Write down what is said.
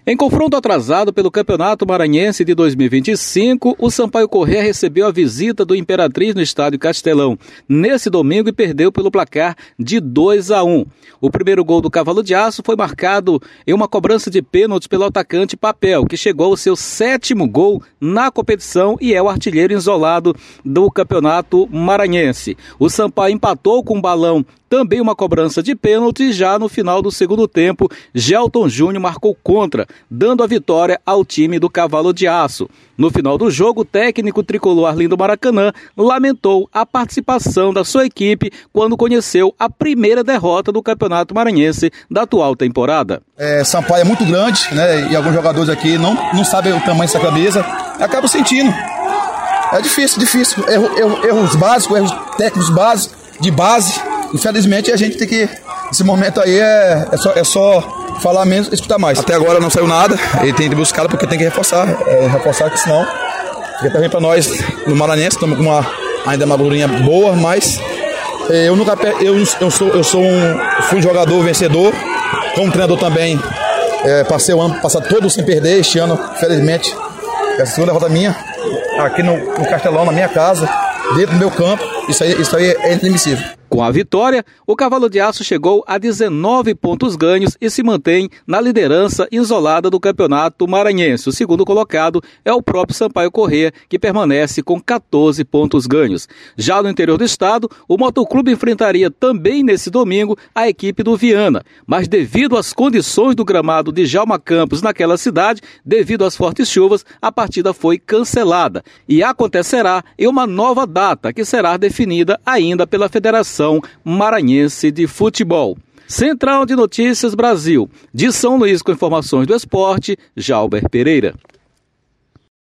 Em confronto atrasado pelo Campeonato Maranhense de 2025, o Sampaio Corrêa recebeu a visita do Imperatriz no Estádio Castelão nesse domingo e perdeu pelo placar de 2-1. O primeiro gol do Cavalo de Aço foi marcado em uma cobrança de pênalti pelo atacante Papel, que chegou ao seu 7º gol na competição e é o artilheiro isolado do Campeonato Maranhense. O Sampaio empatou com um balão, também uma cobrança de pênalti, e já no final do segundo tempo, Gelton Júnior marcou contra, dando a vitória ao time do Cavalo de Aço. No final do jogo, o técnico tricolor Arlindo Maracanã lamentou a participação da sua equipe quando conheceu a primeira derrota do Campeonato Maranhense da atual temporada. Sampaio é muito grande, né? E alguns jogadores aqui não sabem o tamanho dessa camisa, acabam sentindo. É difícil. Erros básicos, erros técnicos básicos, de base. Infelizmente a gente tem que, nesse momento aí é só falar menos e escutar mais. Até agora não saiu nada, ele tem que buscar porque tem que reforçar, que senão fica também para nós no Maranhense, estamos com ainda uma gordurinha boa, mas fui jogador vencedor, como treinador também, passei o ano passado todo sem perder, este ano, felizmente, é a segunda derrota minha, aqui no Castelão, na minha casa, dentro do meu campo, isso aí é inadmissível. Com a vitória, o Cavalo de Aço chegou a 19 pontos ganhos e se mantém na liderança isolada do Campeonato Maranhense. O segundo colocado é o próprio Sampaio Corrêa, que permanece com 14 pontos ganhos. Já no interior do estado, o Motoclube enfrentaria também nesse domingo a equipe do Viana, mas devido às condições do gramado de Djalma Campos naquela cidade, devido às fortes chuvas, a partida foi cancelada e acontecerá em uma nova data que será definida ainda pela Federação Maranhense de Futebol. Central de Notícias Brasil, de São Luís com informações do esporte, Jalber Pereira.